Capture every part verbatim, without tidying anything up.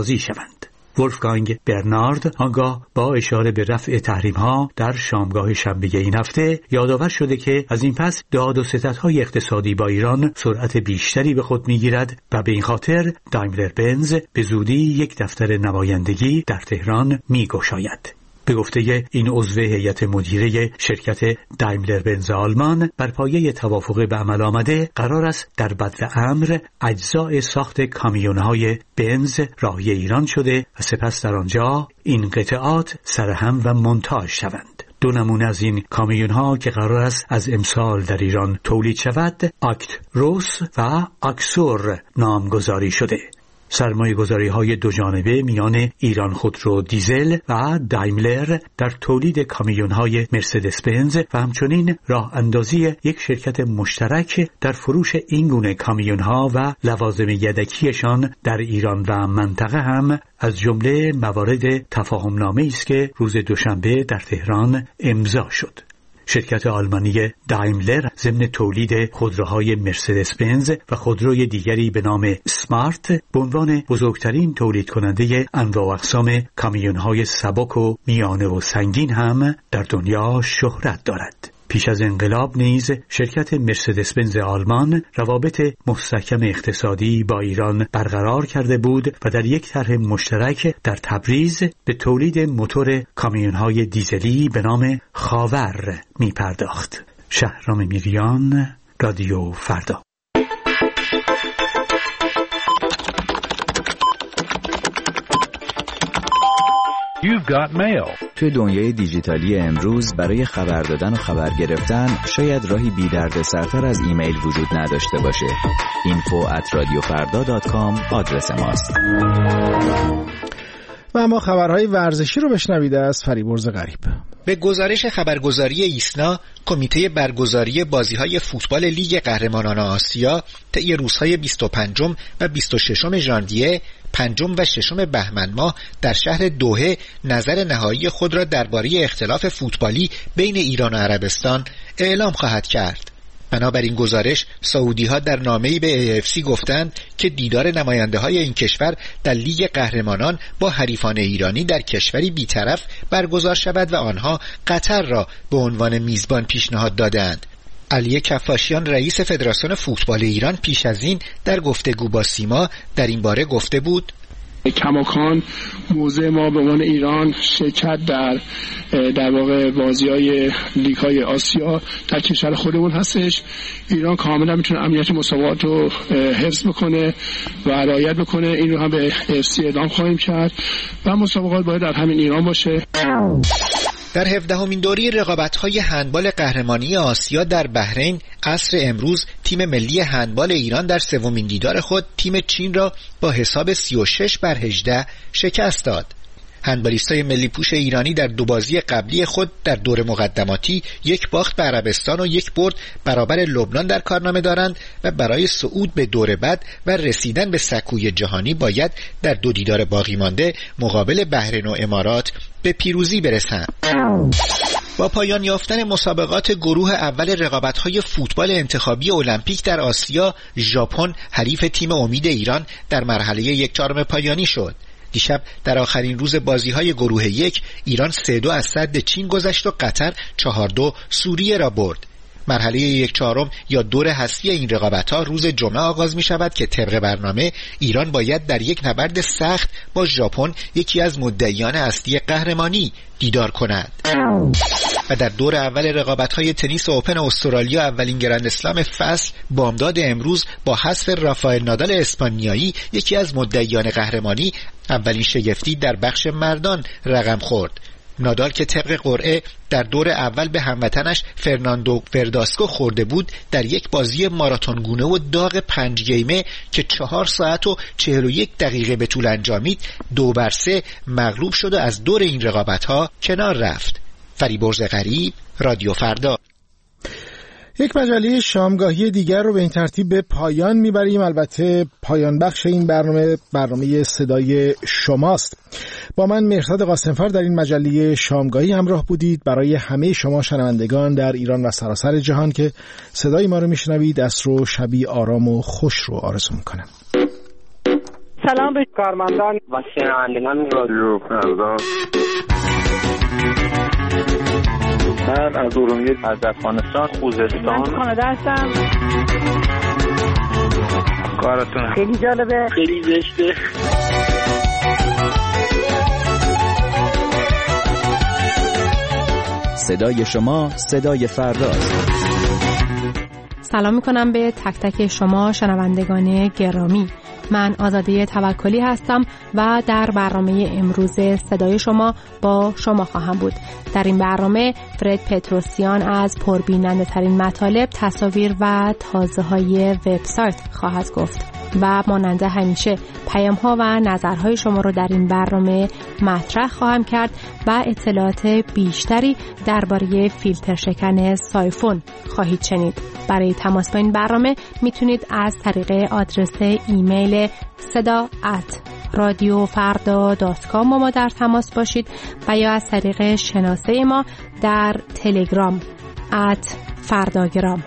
راضی شوند. ولفگانگ برنارد آنگاه با اشاره به رفع تحریم‌ها در شامگاه شنبه این هفته یادآور شده که از این پس داد و ستدهای اقتصادی با ایران سرعت بیشتری به خود می‌گیرد و به این خاطر دایملر بنز به زودی یک دفتر نمایندگی در تهران می‌گشاید. به گفته این عضو هیئت مدیره شرکت دایملر بنز آلمان، بر پایه توافق به عمل آمده قرار است در بدو امر اجزای ساخت کامیون‌های بنز راهی ایران شده و سپس در آنجا این قطعات سرهم و مونتاژ شوند. دو نمونه از این کامیون‌ها که قرار است از امسال در ایران تولید شود، آکت روس و آکسور نامگذاری شده. سرمایه گذاری های دو جانبه میان ایران خودرو دیزل و دایملر در تولید کامیون های مرسدس بنز و همچنین راه اندازی یک شرکت مشترک در فروش این گونه کامیون ها و لوازم یدکیشان در ایران و منطقه هم از جمله موارد تفاهم نامه است که روز دوشنبه در تهران امضا شد. شرکت آلمانی دایملر ضمن تولید خودروهای مرسدس بنز و خودروی دیگری به نام سمارت به عنوان بزرگترین تولید کننده انواع و اقسام کامیون‌های سبک و میانه و سنگین هم در دنیا شهرت دارد. پیش از انقلاب نیز شرکت مرسدس بنز آلمان روابط مستحکم اقتصادی با ایران برقرار کرده بود و در یک طرح مشترک در تبریز به تولید موتور کامیون‌های دیزلی به نام خاور می پرداخت. شهرام میریان، رادیو فردا. You've got mail. توی دنیای دیجیتالی امروز برای خبر دادن و خبر گرفتن شاید راهی بی درد سرتر از ایمیل وجود نداشته باشه. اینفو ات رادیو فردا دات کام آدرس ماست. و اما خبرهای ورزشی رو بشنوید از فریبرز غریب. به گزارش خبرگزاری ایسنا، کمیته برگزاری بازی‌های فوتبال لیگ قهرمانان آسیا طی روزهای بیست و پنجم و بیست و ششم ژانویه، پنجم و ششم بهمن ماه در شهر دوحه نظر نهایی خود را درباره اختلاف فوتبالی بین ایران و عربستان اعلام خواهد کرد. بنابراین گزارش، سعودی‌ها در نامه‌ای به ای اف سی گفتند که دیدار نماینده‌های این کشور در لیگ قهرمانان با حریفان ایرانی در کشوری بی‌طرف برگزار شود و آنها قطر را به عنوان میزبان پیشنهاد دادند. علی کفاشیان رئیس فدراسیون فوتبال ایران پیش از این در گفتگو با سیما در این باره گفته بود: کماکان موضع ما به عنوان ایران شرکت در در واقع بازی‌های لیگ‌های آسیا در کشور خودمون هستش. ایران کاملا میتونه امنیت مسابقات رو حفظ بکنه و رعایت بکنه. این رو هم به اف سی اعلام خواهیم کرد و مسابقات باید در همین ایران باشه. در هفدهمین دوره رقابت‌های هندبال قهرمانی آسیا در بحرین عصر امروز تیم ملی هندبال ایران در سومین دیدار خود تیم چین را با حساب سی و شش بر هجده شکست داد. هندبالیستای ملی پوش ایرانی در دو بازی قبلی خود در دور مقدماتی یک باخت به عربستان و یک برد برابر لبنان در کارنامه دارند و برای صعود به دور بعد و رسیدن به سکوی جهانی باید در دو دیدار باقی مانده مقابل بحرین و امارات به پیروزی برسند. با پایان یافتن مسابقات گروه اول رقابت‌های فوتبال انتخابی المپیک در آسیا، ژاپن حریف تیم امید ایران در مرحله یک چهارم پایانی شد. دیشب در آخرین روز بازی‌های گروه یک، ایران سه دو از سد چین گذشت و قطر چهار دو سوریه را برد. مرحله یک چهارم یا دور حذفی این رقابت‌ها روز جمعه آغاز می‌شود که طبق برنامه ایران باید در یک نبرد سخت با ژاپن، یکی از مدعیان اصلی قهرمانی، دیدار کند. و در دور اول رقابت‌های تنیس اوپن استرالیا اولین گرند اسلم فصل بامداد امروز با حذف رافائل نادال اسپانیایی، یکی از مدعیان قهرمانی، اولین شگفتی در بخش مردان رقم خورد. نادال که طبق قرعه در دور اول به هموطنش فرناندو ورداسکو خورده بود، در یک بازی ماراتونگونه و داغ پنج گیمه که چهار ساعت و چهل و یک دقیقه به طول انجامید، دو بر سه مغلوب شد و از دور این رقابت‌ها کنار رفت. فریبرز غریب، رادیو فردا. یک مجله شامگاهی دیگر رو به این ترتیب به پایان میبریم. البته پایان بخش این برنامه برنامه صدای شماست. با من مهرزاد قاسمفر در این مجله شامگاهی همراه بودید. برای همه شما شنوندگان در ایران و سراسر جهان که صدای ما رو میشنوید، عصر و شبی آرام و خوش رو آرزو میکنم. سلام به کارمندان و شنوندگان رادیو فردا. من از ارومیه، از افغانستان، خوزستان. من کانادا هستم. کارتون خیلی جالبه، خیلی زشته. صدای شما صدای فرداست. سلام میکنم به تک تک شما شنوندگان گرامی. من آزاده توکلی هستم و در برنامه امروز صدای شما با شما خواهم بود. در این برنامه فرد پتروسیان از پربیننده ترین مطالب، تصاویر و تازه های وبسایت خواهد گفت و مانند همیشه پیام ها و نظرهای شما رو در این برنامه مطرح خواهم کرد و اطلاعات بیشتری درباره فیلتر شکن سایفون خواهید شنید. برای تماس با این برنامه میتونید از طریق آدرس ایمیل صدا ات رادیو فردا دات کام با ما در تماس باشید و یا از طریق شناسه ما در تلگرام ات فرداگرام.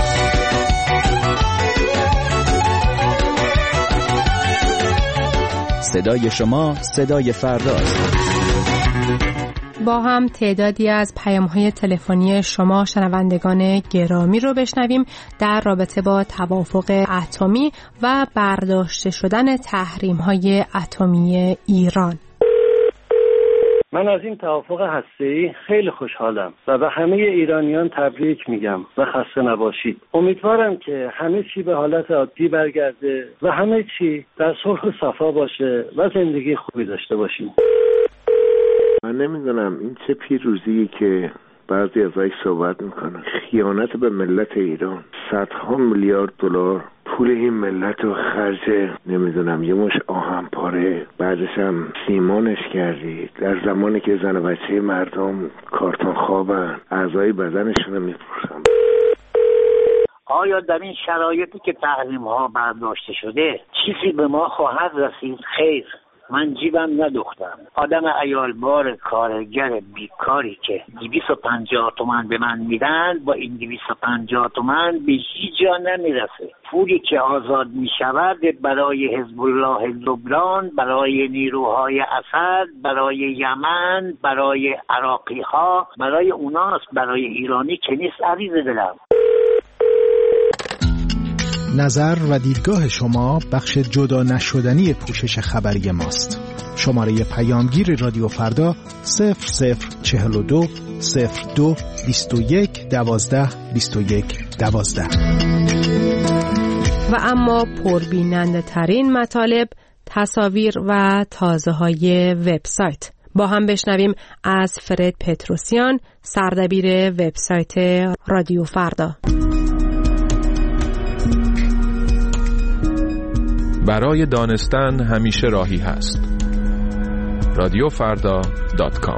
صدای شما صدای فرداست. با هم تعدادی از پیام‌های تلفنی شما شنوندگان گرامی رو بشنویم در رابطه با توافق اتمی و برداشته شدن تحریم‌های اتمی ایران. من از این توافق هسته‌ای خیلی خوشحالم و به همه ایرانیان تبریک میگم و خسته نباشید. امیدوارم که همه چی به حالت عادی برگرده و همه چی در صلح و صفا باشه و زندگی خوبی داشته باشیم. من نمیدونم این چه پیروزیه که بعضی ازش صحبت میکنن. خیانت به ملت ایران، صدها میلیارد دلار پول این ملت رو خرج نمیدونم یه مش آهن پاره، بعدش هم سیمانش کردی در زمانی که زن و بچه مردم کارتون خوابن، اعضای بدنشون رو میپرسن. آیا در این شرایطی که تحریم ها برداشته شده چیزی به ما خواهد رسید؟ خیر، من جیبم ندوختم. آدم عیالبار کارگر بیکاری که دویست و پنجاه تومن به من میدن با این دویست و پنجاه تومن به هیچ جا نمیرسه. پولی که آزاد میشود برای حزب الله لبنان، برای نیروهای اسد، برای یمن، برای عراقی ها، برای اوناست، برای ایرانی که نیست. عزیز دلم، نظر و دیدگاه شما بخش جدا نشدنی پوشش خبری ماست. شماره پیامگیر رادیو فردا صفر صفر چهل و دو صفر دو بیست و یک دوازده بیست و یک دوازده. و اما پربیننده ترین مطالب، تصاویر و تازه های وبسایت. با هم بشنویم از فرد پتروسیان، سردبیر وبسایت رادیو فردا. برای دانستن همیشه راهی هست. رادیو فردا دات کام.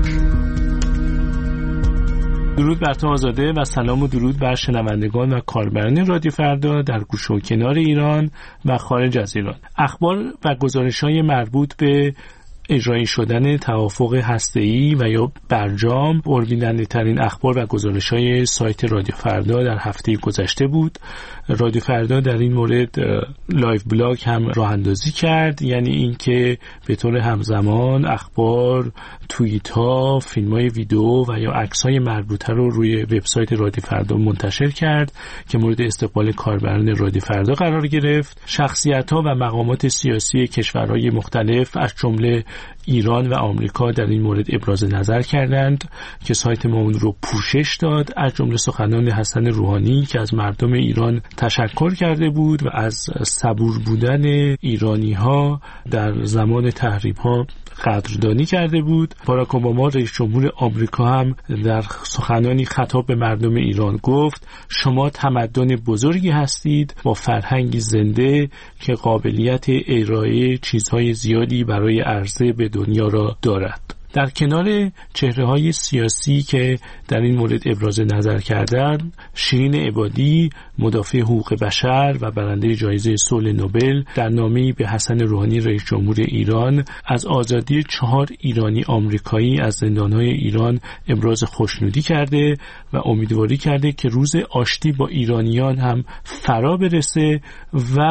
درود بر تو آزاده و سلام و درود بر شنوندگان و کاربران رادیو فردا در گوشه و کنار ایران و خارج از ایران. اخبار و گزارش‌های مربوط به اجرایی شدن توافق هسته‌ای و یا برجام پربیننده ترین اخبار و گزارش‌های سایت رادیو فردا در هفته گذشته بود. رادیو فردا در این مورد لایو بلاگ هم راه اندازی کرد، یعنی اینکه به طور همزمان اخبار، توییت‌ها، فیلم‌های ویدیو و یا عکس‌های مربوطه رو روی وبسایت رادیو فردا منتشر کرد که مورد استقبال کاربران رادیو فردا قرار گرفت. شخصیت‌ها و مقامات سیاسی کشورهای مختلف از جمله ایران و آمریکا در این مورد ابراز نظر کردند که سایت ما اون رو پوشش داد، از جمله سخنان حسن روحانی که از مردم ایران تشکر کرده بود و از صبور بودن ایرانی‌ها در زمان تحریم‌ها قدردانی کرده بود. باراک اوباما رئیس جمهور آمریکا هم در سخنانی خطاب به مردم ایران گفت شما تمدن بزرگی هستید با فرهنگی زنده که قابلیت ارائه چیزهای زیادی برای عرضه به دنیا را دارد. در کنار چهره‌های سیاسی که در این مورد ابراز نظر کردند، شیرین عبادی، مدافع حقوق بشر و برنده جایزه صلح نوبل، در نامه‌ای به حسن روحانی رئیس جمهور ایران از آزادی چهار ایرانی آمریکایی از زندان‌های ایران ابراز خوشنودی کرده و امیدواری کرده که روز آشتی با ایرانیان هم فرا برسه و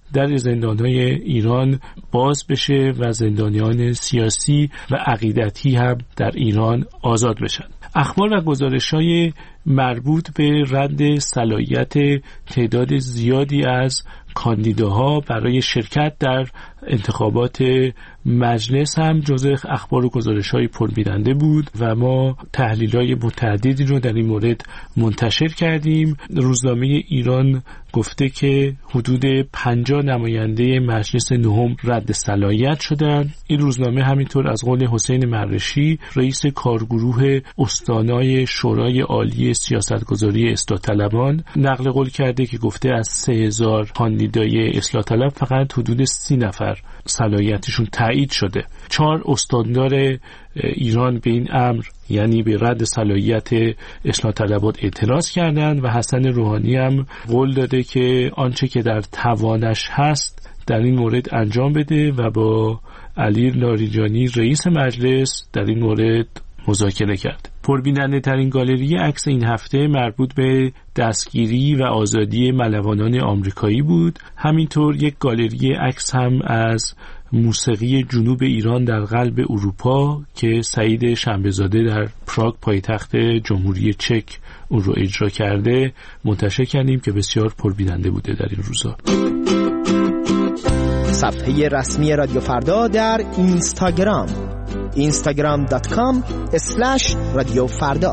در زندانهای ایران باز بشه و زندانیان سیاسی و عقیدتی هم در ایران آزاد بشن. اخبار و گزارش‌های مربوط به رد صلاحیت تعداد زیادی از کاندیداها برای شرکت در انتخابات مجلس هم جزء اخبار و گزارش‌های پربیننده بود و ما تحلیل‌های متعددی رو در این مورد منتشر کردیم. روزنامه ایران گفته که حدود پنجاه نماینده مجلس نهم رد صلاحیت شدند. این روزنامه همینطور از قول حسین مرشی رئیس کارگروه استانای شورای عالی سیاستگذاری اصلاح طلبان نقل قول کرده که گفته از سه هزار کاندیدای اصلاح طلب فقط حدود سی نفر صلاحیتشون تایید شده. چهار استاندار ایران به این امر یعنی به رد صلاحیت اصلاح طلبات اعتراض کردند و حسن روحانی هم قول داده که آنچه که در توانش هست در این مورد انجام بده و با علی لاریجانی رئیس مجلس در این مورد مذاکره کرد. پربیننده ترین گالری عکس این هفته مربوط به دستگیری و آزادی ملوانان آمریکایی بود. همینطور یک گالری عکس هم از موسیقی جنوب ایران در قلب اروپا که سعید شنبه‌زاده در پراگ پایتخت جمهوری چک اون رو اجرا کرده منتشر کردیم که بسیار پربیننده بوده در این روزا. صفحه رسمی رادیو فردا در اینستاگرام اینستاگرام دات کام اسلش رادیو فردا.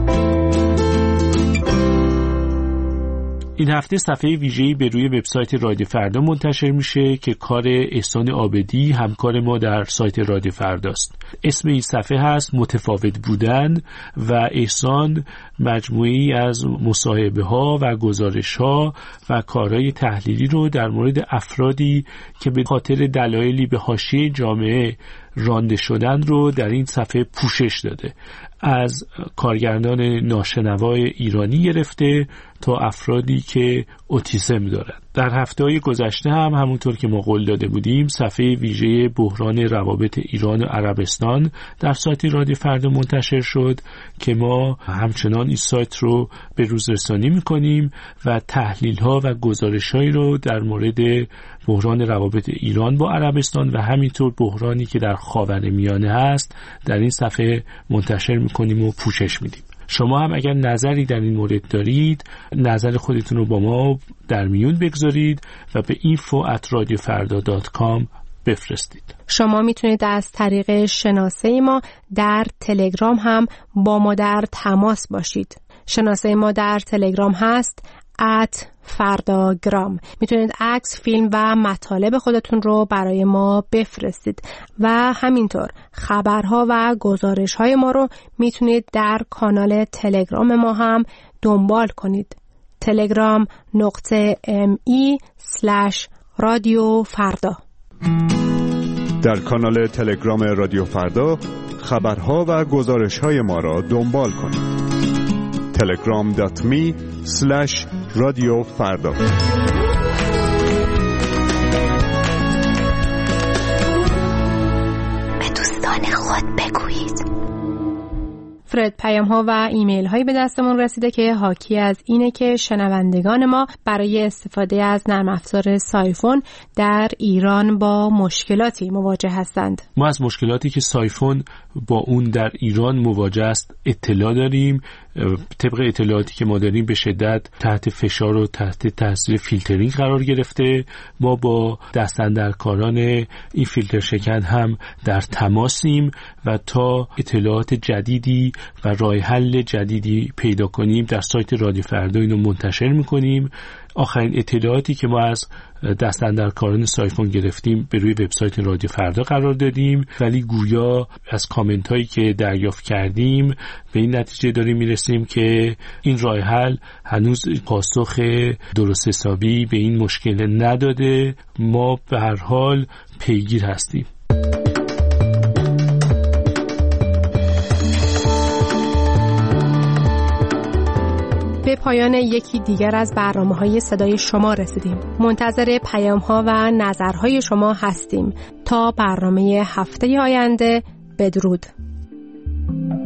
این هفته صفحه ویژه‌ای به روی وبسایت رادیو فردا منتشر میشه که کار احسان عابدی همکار ما در سایت رادیو فرداست. اسم این صفحه هست متفاوت بودن و احسان مجموعی از مصاحبه ها و گزارش ها و کارهای تحلیلی رو در مورد افرادی که به خاطر دلایلی به حاشیه جامعه رانده شدن رو در این صفحه پوشش داده. از کارگردان ناشنوای ایرانی گرفته تا افرادی که اوتیسم دارند. در هفته‌های گذشته هم همونطور که ما قول داده بودیم صفحه ویژه بحران روابط ایران و عربستان در سایت رادیو فردا منتشر شد که ما همچنان این سایت رو به روز رسانی می‌کنیم و تحلیل‌ها و گزارش‌هایی رو در مورد بحران روابط ایران با عربستان و همینطور بحرانی که در خاورمیانه هست در این صفحه منتشر می‌کنیم و پوشش میدیم. شما هم اگر نظری در این مورد دارید نظر خودتون رو با ما در میون بگذارید و به اینفو ات رادیو فردا دات کام بفرستید. شما میتونید از طریق شناسه ما در تلگرام هم با ما در تماس باشید. شناسه ما در تلگرام هست ات فرداگرام. میتونید عکس، فیلم و مطالب خودتون رو برای ما بفرستید و همینطور خبرها و گزارش‌های ما رو میتونید در کانال تلگرام ما هم دنبال کنید. تلگرام نقطه ام ای سلش رادیو فردا. در کانال تلگرام رادیو فردا خبرها و گزارش‌های ما را دنبال کنید. تلگرام دات می سلش رادیو فردا. به دوستان خود بگویید. فرد پیام ها و ایمیل هایی به دستمون رسیده که حاکی از اینه که شنوندگان ما برای استفاده از نرم افزار سایفون در ایران با مشکلاتی مواجه هستند. ما از مشکلاتی که سایفون با اون در ایران مواجه است اطلاع داریم. طبق اطلاعاتی که ما داریم به شدت تحت فشار و تحت تاثیر فیلترینگ قرار گرفته. ما با دستاندرکاران این فیلتر شکن هم در تماسیم و تا اطلاعات جدیدی و راه حل جدیدی پیدا کنیم در سایت رادیو فردا اینو منتشر میکنیم. آخرین اطلاعاتی که ما از دستاندرکاران سایفون گرفتیم به روی وبسایت رادیو فردا قرار دادیم، ولی گویا از کامنت هایی که دریافت کردیم به این نتیجه داریم میرسیم که این راه حل هنوز پاسخ درست حسابی به این مشکل نداده. ما به هر حال پیگیر هستیم. به پایان یکی دیگر از برنامه‌های صدای شما رسیدیم. منتظر پیام‌ها و نظرهای شما هستیم. تا برنامه هفته آینده، بدرود.